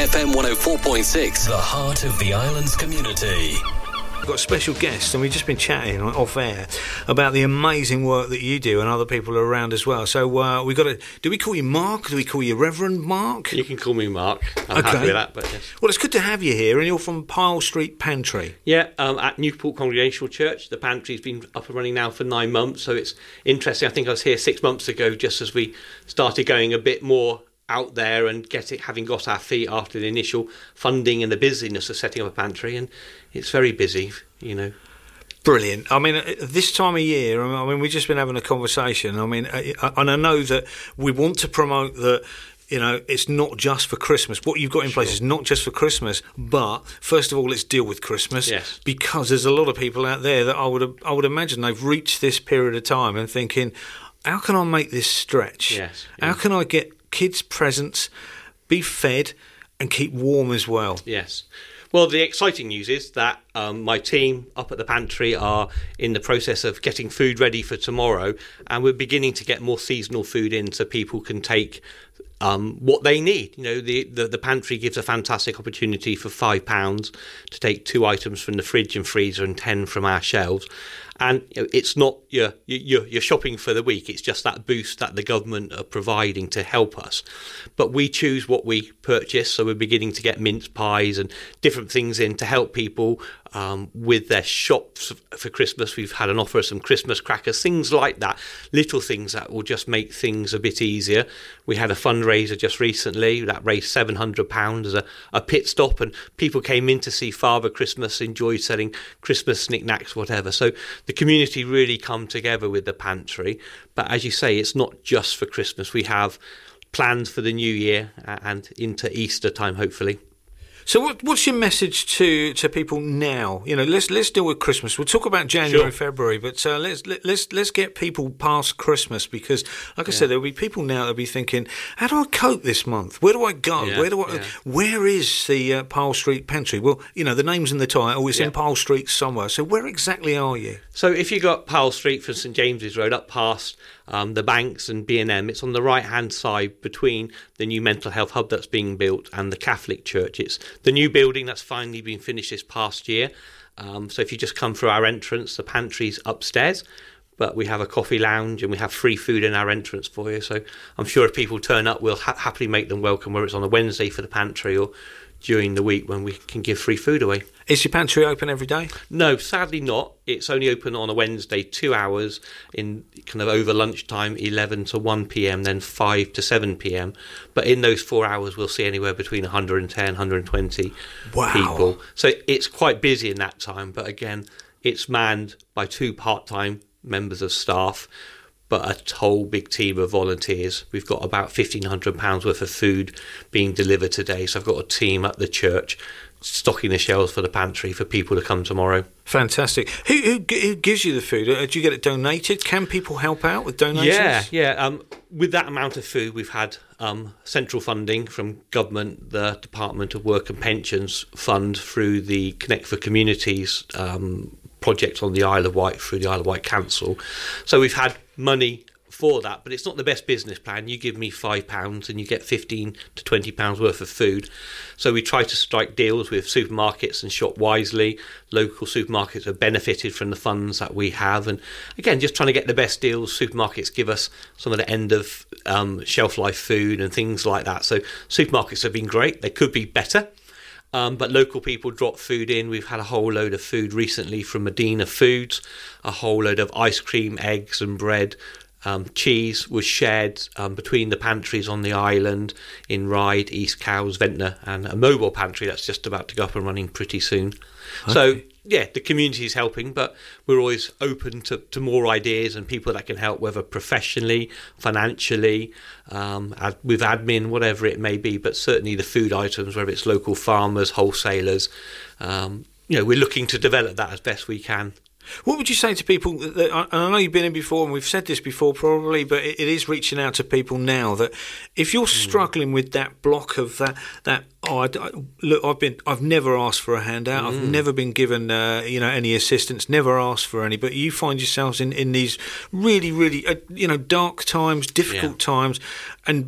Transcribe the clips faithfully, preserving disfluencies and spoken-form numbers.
F M one oh four point six, the heart of the island's community. We've got a special guest, and we've just been chatting off air about the amazing work that you do, and other people are around as well. So uh, we got to. Do we call you Mark? Do we call you Reverend Mark? You can call me Mark. I'm okay. happy with that. But yes. Well, it's good to have you here, and you're from Pyle Street Pantry. Yeah, um, at Newport Congregational Church. The pantry's been up and running now for nine months, so it's interesting. I think I was here six months ago, just as we started going a bit more out there and getting, having got our feet after the initial funding and the busyness of setting up a pantry, and it's very busy, you know. Brilliant. I mean, this time of year, I mean, we've just been having a conversation. I mean, and I know that we want to promote that, you know, it's not just for Christmas. What you've got in Sure. place is not just for Christmas, but first of all, let's deal with Christmas. Yes. Because there's a lot of people out there that I would I would imagine they've reached this period of time and thinking, how can I make this stretch? Yes. How Yeah. can I get kids presents, be fed, and keep warm as well? Yes. Well, the exciting news is that um, my team up at the pantry are in the process of getting food ready for tomorrow, and we're beginning to get more seasonal food in so people can take um, what they need. You know, the, the, the pantry gives a fantastic opportunity for five pounds to take two items from the fridge and freezer and ten from our shelves. And you know, it's not your, your your shopping for the week. It's just that boost that the government are providing to help us. But we choose what we purchase, so we're beginning to get mince pies and different things in to help people um, with their shops for Christmas. We've had an offer of some Christmas crackers, things like that, little things that will just make things a bit easier. We had a fundraiser just recently that raised seven hundred pounds as a, a pit stop, and people came in to see Father Christmas, enjoyed selling Christmas knickknacks, whatever. So the community really come together with the pantry. But as you say, it's not just for Christmas. We have plans for the new year and into Easter time, hopefully. So what, what's your message to, to people now? You know, let's let's deal with Christmas. We'll talk about January, Sure. February, but uh, let's let, let's let's get people past Christmas, because, like I Yeah. said, there'll be people now that'll be thinking, how do I cope this month? Where do I go? Yeah, Where do I? yeah. Where is the uh, Pyle Street Pantry? Well, you know, the name's in the title. It's Yeah. in Pyle Street somewhere. So where exactly are you? So if you got Pyle Street from St James's Road up past um, the banks and B and M, it's on the right-hand side between the new mental health hub that's being built and the Catholic Church. It's the new building that's finally been finished this past year. Um, so if you just come through our entrance, the pantry's upstairs, but we have a coffee lounge and we have free food in our entrance for you. So I'm sure if people turn up, we'll ha- happily make them welcome, whether it's on a Wednesday for the pantry or during the week when we can give free food away. Is your pantry open every day? No, sadly not. It's only open on a Wednesday, two hours in kind of over lunchtime, eleven to one p.m, then five to seven p.m. But in those four hours, we'll see anywhere between one hundred ten, one hundred twenty Wow. people. So it's quite busy in that time. But again, it's manned by two part-time members of staff, but a whole big team of volunteers. We've got about fifteen hundred pounds worth of food being delivered today. So I've got a team at the church stocking the shelves for the pantry for people to come tomorrow. Fantastic. Who, who, who gives you the food? Uh, Do you get it donated? Can people help out with donations? Yeah, yeah. Um, with that amount of food, we've had um, central funding from government, the Department of Work and Pensions fund through the Connect for Communities um, project on the Isle of Wight through the Isle of Wight Council. So we've had money for that, but it's not the best business plan. You give me five pounds and you get fifteen to twenty pounds worth of food. So we try to strike deals with supermarkets and shop wisely. Local supermarkets have benefited from the funds that we have, and again, just trying to get the best deals. Supermarkets give us some of the end of um, shelf life food and things like that. So supermarkets have been great. They could be better. Um, but local people drop food in. We've had a whole load of food recently from Medina Foods, a whole load of ice cream, eggs and bread. Um, cheese was shared um, between the pantries on the island in Ryde, East Cowes, Ventnor, and a mobile pantry that's just about to go up and running pretty soon. Okay. So, yeah, the community is helping, but we're always open to, to more ideas and people that can help, whether professionally, financially, um, ad, with admin, whatever it may be. But certainly the food items, whether it's local farmers, wholesalers, um, you know, we're looking to develop that as best we can. What would you say to people that, that I, I know you've been in before, and we've said this before probably, but it, it is reaching out to people now that if you're struggling mm. with that block of that that oh I, I, look I've been I've never asked for a handout, mm. I've never been given uh, you know any assistance, never asked for any, but you find yourselves in, in these really really uh, you know dark times, difficult yeah. times, and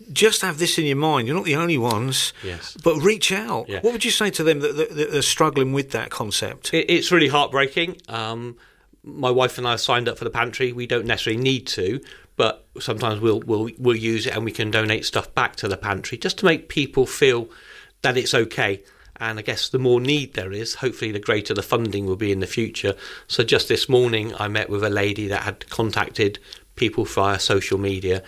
just have this in your mind. You're not the only ones. Yes. But reach out. Yeah. What would you say to them that, that, that are struggling with that concept? It, it's really heartbreaking. Um, my wife and I signed up for the pantry. We don't necessarily need to, but sometimes we'll we'll we'll use it and we can donate stuff back to the pantry just to make people feel that it's okay. And I guess the more need there is, hopefully the greater the funding will be in the future. So just this morning I met with a lady that had contacted people via social media,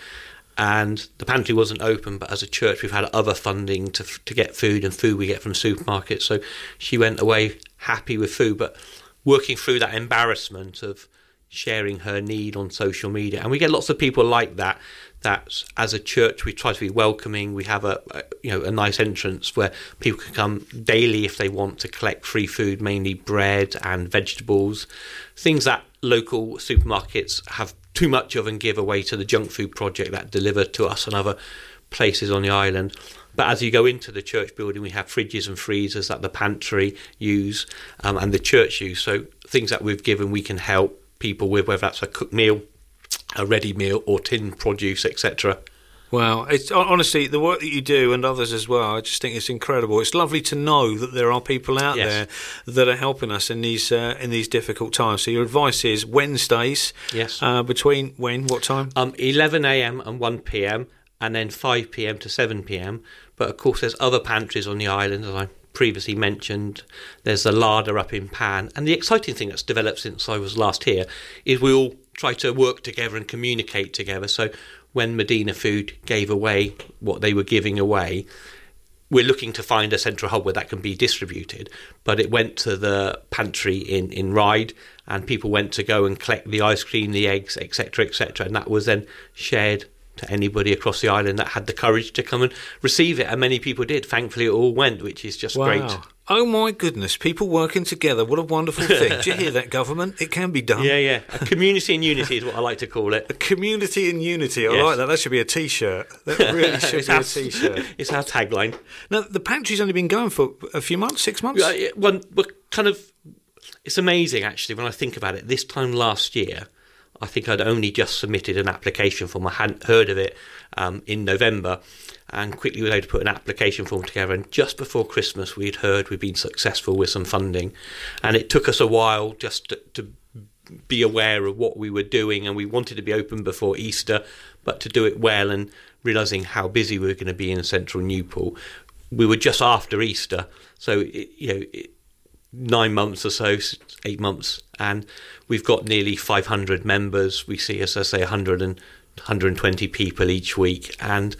and the pantry wasn't open, but as a church we've had other funding to to get food, and food we get from supermarkets. So she went away happy with food, but working through that embarrassment of sharing her need on social media. And we get lots of people like that, that as a church we try to be welcoming. We have a, a you know a nice entrance where people can come daily if they want to collect free food, mainly bread and vegetables, things that local supermarkets have too much of and give away to the junk food project that deliver to us and other places on the island. But as you go into the church building, we have fridges and freezers that the pantry use um, and the church use. So things that we've given we can help people with, whether that's a cooked meal, a ready meal, or tin produce, et cetera. Wow, it's honestly the work that you do, and others as well. I just think it's incredible. It's lovely to know that there are people out Yes. there that are helping us in these uh, in these difficult times. So your advice is Wednesdays, Yes. uh, between when, what time? Um, eleven a.m. and one p.m. and then five p.m. to seven p.m. But of course there's other pantries on the island, as I previously mentioned. There's the larder up in Pan, and the exciting thing that's developed since I was last here is we all try to work together and communicate together. So when Medina Food gave away what they were giving away, we're looking to find a central hub where that can be distributed. But it went to the pantry in, in Ryde, and people went to go and collect the ice cream, the eggs, et cetera, et cetera. And that was then shared to anybody across the island that had the courage to come and receive it. And many people did. Thankfully, it all went, which is just Wow. great. Oh my goodness, people working together. What a wonderful thing. Do you hear that, government? It can be done. Yeah, yeah. A community and unity is what I like to call it. A community in unity. I Yes. like that. That should be a T-shirt. That really should It's be a our- T-shirt. It's our tagline. Now, the pantry's only been going for a few months, six months? Yeah, it- One, we're kind of, it's amazing actually when I think about it. This time last year, I think I'd only just submitted an application form. I hadn't heard of it um, in November, and quickly was able to put an application form together. And just before Christmas, we'd heard we'd been successful with some funding, and it took us a while just to, to be aware of what we were doing, and we wanted to be open before Easter, but to do it well, and realising how busy we were going to be in central Newport. We were just after Easter, so it, you know. It, nine months or so, eight months, and we've got nearly five hundred members. We see, as I say, one hundred and one hundred twenty people each week, and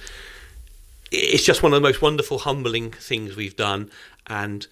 it's just one of the most wonderful, humbling things we've done. And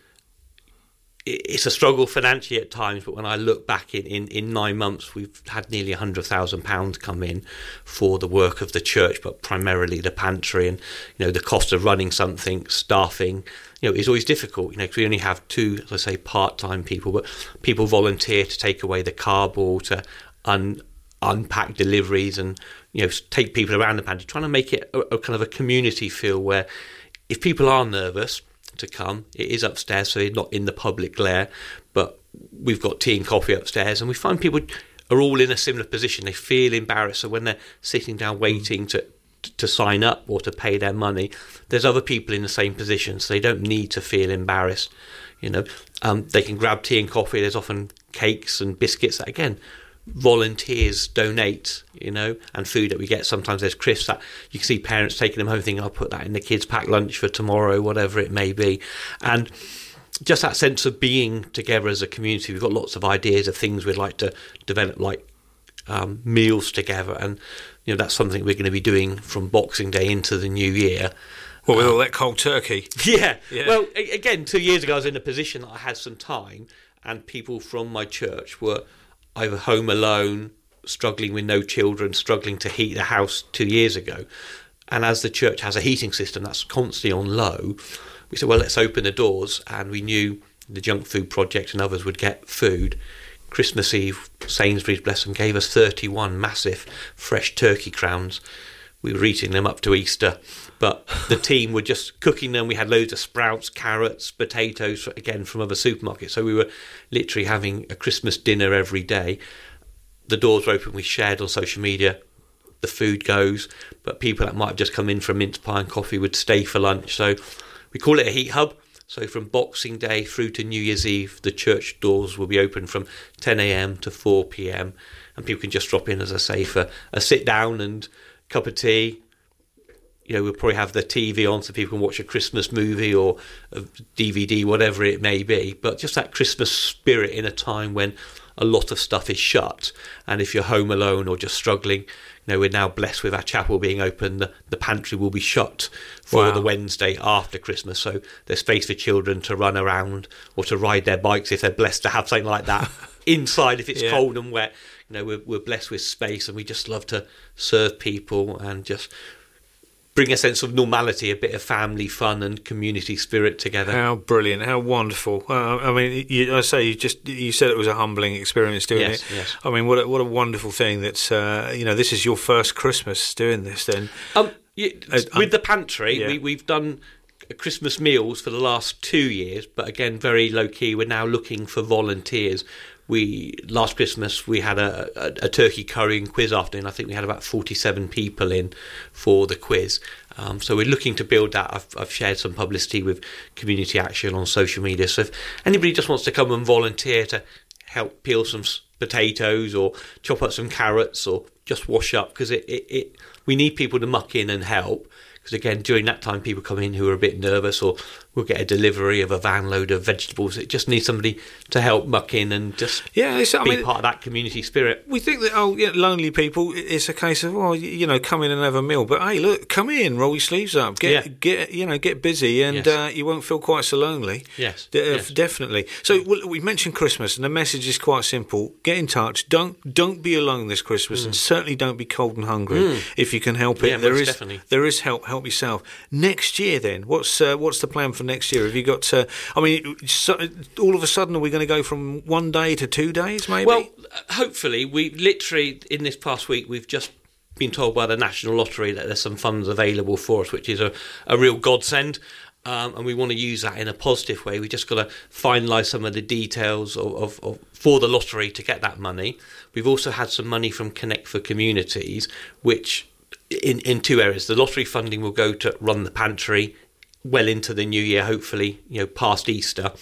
it's a struggle financially at times, but when I look back in, in, in nine months, we've had nearly one hundred thousand pounds come in for the work of the church, but primarily the pantry. And, you know, the cost of running something, staffing, you know, is always difficult, you know, because we only have two, as I say, part-time people, but people volunteer to take away the cardboard, to un, unpack deliveries, and, you know, take people around the pantry, trying to make it a, a kind of a community feel where if people are nervous to come, it is upstairs, so they're not in the public glare, but we've got tea and coffee upstairs, and we find people are all in a similar position. They feel embarrassed, so when they're sitting down waiting to to sign up or to pay their money, there's other people in the same position, so they don't need to feel embarrassed. You know, um, they can grab tea and coffee. There's often cakes and biscuits that, again, volunteers donate, you know, and food that we get. Sometimes there's crisps that you can see parents taking them home thinking, I'll put that in the kids' packed lunch for tomorrow, whatever it may be. And just that sense of being together as a community. We've got lots of ideas of things we'd like to develop, like um, meals together, and you know, that's something we're going to be doing from Boxing Day into the new year. Well, with all that cold turkey. Yeah. Yeah. Well, a- again, two years ago I was in a position that I had some time, and people from my church were either home alone, struggling with no children, struggling to heat the house two years ago. And as the church has a heating system that's constantly on low, we said, well, let's open the doors. And we knew the Junk Food Project and others would get food. Christmas Eve, Sainsbury's, bless them, gave us thirty-one massive fresh turkey crowns. We were eating them up to Easter, but the team were just cooking them. We had loads of sprouts, carrots, potatoes, again, from other supermarkets. So we were literally having a Christmas dinner every day. The doors were open. We shared on social media the food goes, but people that might have just come in for a mince pie and coffee would stay for lunch. So we call it a heat hub. So from Boxing Day through to New Year's Eve, the church doors will be open from ten a.m. to four p.m. and people can just drop in, as I say, for a sit down and cup of tea. You know, we'll probably have the T V on so people can watch a Christmas movie or a D V D, whatever it may be. But just that Christmas spirit in a time when a lot of stuff is shut. And if you're home alone or just struggling, you know, we're now blessed with our chapel being open. The, the pantry will be shut for Wow. the Wednesday after Christmas. So there's space for children to run around or to ride their bikes if they're blessed to have something like that inside if it's Yeah. cold and wet. You know, we're, we're blessed with space, and we just love to serve people and just bring a sense of normality, a bit of family fun and community spirit together. How brilliant! How wonderful! Uh, I mean, you, I say you just you said it was a humbling experience doing Yes, it. yes. I mean, what a, what a wonderful thing that's uh, you know, this is your first Christmas doing this. Then Um, yeah, Uh, um, with the pantry, yeah. we, we've done Christmas meals for the last two years, but again, very low key. We're now looking for volunteers. We last Christmas we had a, a, a turkey curry and quiz afternoon. I think we had about forty-seven people in for the quiz. Um, so we're looking to build that. I've, I've shared some publicity with Community Action on social media. So if anybody just wants to come and volunteer to help peel some s- potatoes or chop up some carrots or just wash up, because it, it, it we need people to muck in and help. Because again, during that time, people come in who are a bit nervous, or we'll get a delivery of a van load of vegetables. It just needs somebody to help muck in and just yeah, it's, I be mean, part of that community spirit. we think that, oh, yeah, lonely people, it's a case of, well, you know, come in and have a meal. But hey, look, come in, roll your sleeves up, get, Yeah. get you know, get busy, and Yes. uh, you won't feel quite so lonely. Yes, De- uh, yes. definitely. So well, we mentioned Christmas, and the message is quite simple: get in touch. Don't don't be alone this Christmas, and certainly don't be cold and hungry if you can help it. Mm. Yeah, there most is definitely. there is help. Help yourself. Next year, then, what's uh, what's the plan for next year? Have you got? Uh, I mean, so, all of a sudden, are we going to go from one day to two days? Maybe. Well, hopefully, we literally in this past week we've just been told by the National Lottery that there's some funds available for us, which is a, a real godsend. Um, and we want to use that in a positive way. We just got to finalise some of the details of, of, of for the lottery to get that money. We've also had some money from Connect for Communities, which in, in two areas. The lottery funding will go to run the pantry well into the new year, hopefully, you know, past Easter.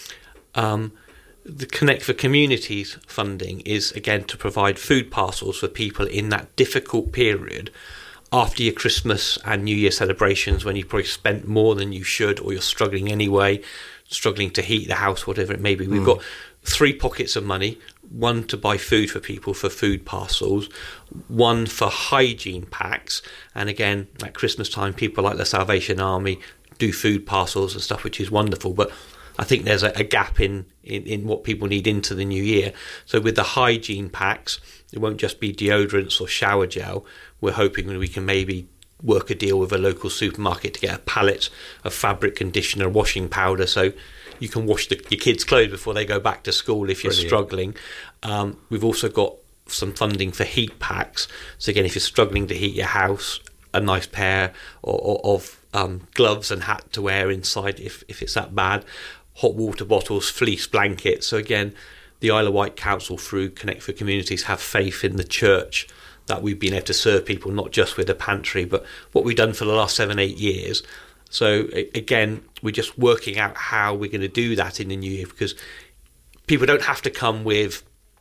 Um, the Connect for Communities funding is, again, to provide food parcels for people in that difficult period after your Christmas and New Year celebrations, when you probably spent more than you should, or you're struggling anyway, struggling to heat the house, whatever it may be. We've got three pockets of money: one to buy food for people for food parcels, one for hygiene packs, and again, at Christmas time, people like the Salvation Army do food parcels and stuff, which is wonderful. But I think there's a, a gap in, in, in what people need into the new year. So with the hygiene packs, it won't just be deodorants or shower gel. We're hoping that we can maybe work a deal with a local supermarket to get a pallet of fabric conditioner, washing powder, so you can wash the, your kids' clothes before they go back to school if you're Brilliant. struggling. Um, we've also got some funding for heat packs. So again, if you're struggling to heat your house, a nice pair or, or, of um, gloves and hat to wear inside if, if it's that bad. Hot water bottles, fleece blankets. So again, the Isle of Wight Council through Connect for Communities have faith in the church that we've been able to serve people, not just with a pantry, but what we've done for the last seven, eight years. So again, we're just working out how we're going to do that in the new year, because people don't have to come with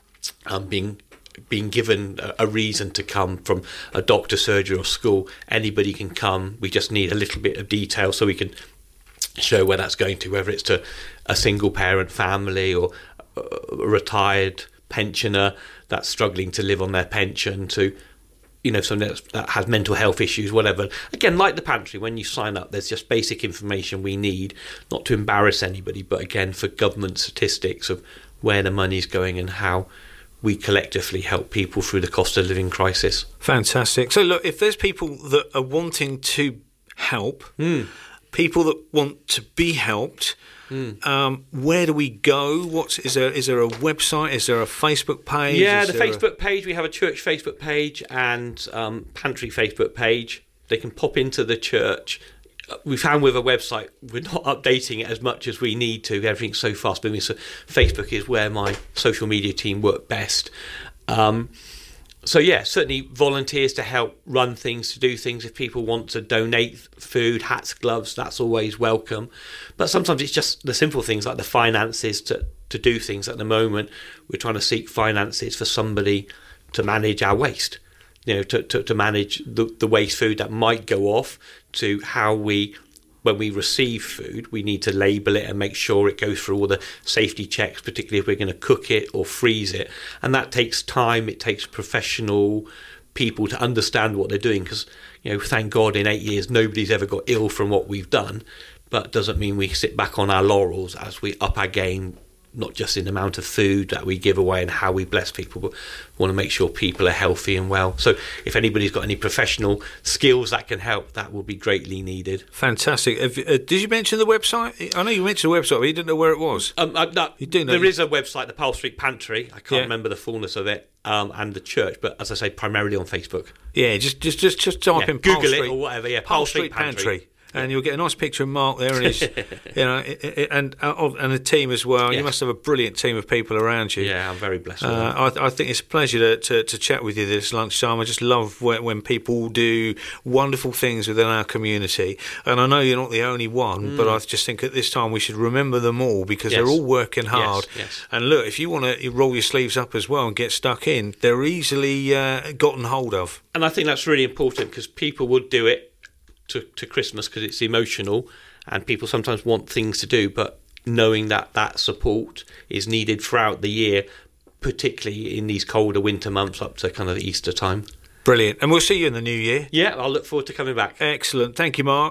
um, being being given a, a reason to come from a doctor, surgery or school. Anybody can come. We just need a little bit of detail so we can show where that's going to, whether it's to a single parent family or a retired pensioner that's struggling to live on their pension, to, you know, someone that's, that has mental health issues, whatever. Again, like the pantry, when you sign up, there's just basic information we need, not to embarrass anybody, but again, for government statistics of where the money's going and how we collectively help people through the cost of living crisis. Fantastic. So look, if there's people that are wanting to help, mm. people that want to be helped, Mm. Um, where do we go? What's is there? Is there a website? Is there a Facebook page? Yeah, is the Facebook a... page. We have a church Facebook page and um, pantry Facebook page. They can pop into the church. We found with a website, we're not updating it as much as we need to. Everything's so fast moving. So Facebook is where my social media team work best. Um, So yeah, certainly volunteers to help run things, to do things. If people want to donate food, hats, gloves, that's always welcome. But sometimes it's just the simple things like the finances to, to do things. At the moment, we're trying to seek finances for somebody to manage our waste, you know, to, to, to manage the, the waste food that might go off, to how we, when we receive food, we need to label it and make sure it goes through all the safety checks, particularly if we're going to cook it or freeze it. And that takes time. It takes professional people to understand what they're doing, because, you know, thank God in eight years nobody's ever got ill from what we've done. But doesn't mean we sit back on our laurels as we up our game, not just in the amount of food that we give away and how we bless people, but we want to make sure people are healthy and well. So if anybody's got any professional skills that can help, that will be greatly needed. Fantastic. Have, uh, did you mention the website? I know you mentioned the website, but you didn't know where it was. Um, uh, no, you do know. There is a website, the Powell Street Pantry. I can't yeah. remember the fullness of it, um, and the church, but as I say, primarily on Facebook. Yeah, just just just, just type yeah, in Google Powell it Street, or whatever. Yeah, Powell Powell Street, Street Pantry. Pantry. And you'll get a nice picture of Mark there and his, you know, and and a team as well. Yes. You must have a brilliant team of people around you. Yeah, I'm very blessed. With uh, I, I think it's a pleasure to, to, to chat with you this lunchtime. I just love when, when people do wonderful things within our community. And I know you're not the only one, mm. but I just think at this time we should remember them all, because yes. they're all working hard. Yes, yes. And look, if you want to roll your sleeves up as well and get stuck in, they're easily uh, gotten hold of. And I think that's really important, because people would do it to, to Christmas because it's emotional, and people sometimes want things to do, but knowing that that support is needed throughout the year, particularly in these colder winter months up to kind of Easter time. Brilliant. And we'll see you in the new year. Yeah, I'll look forward to coming back. Excellent. Thank you, Mark.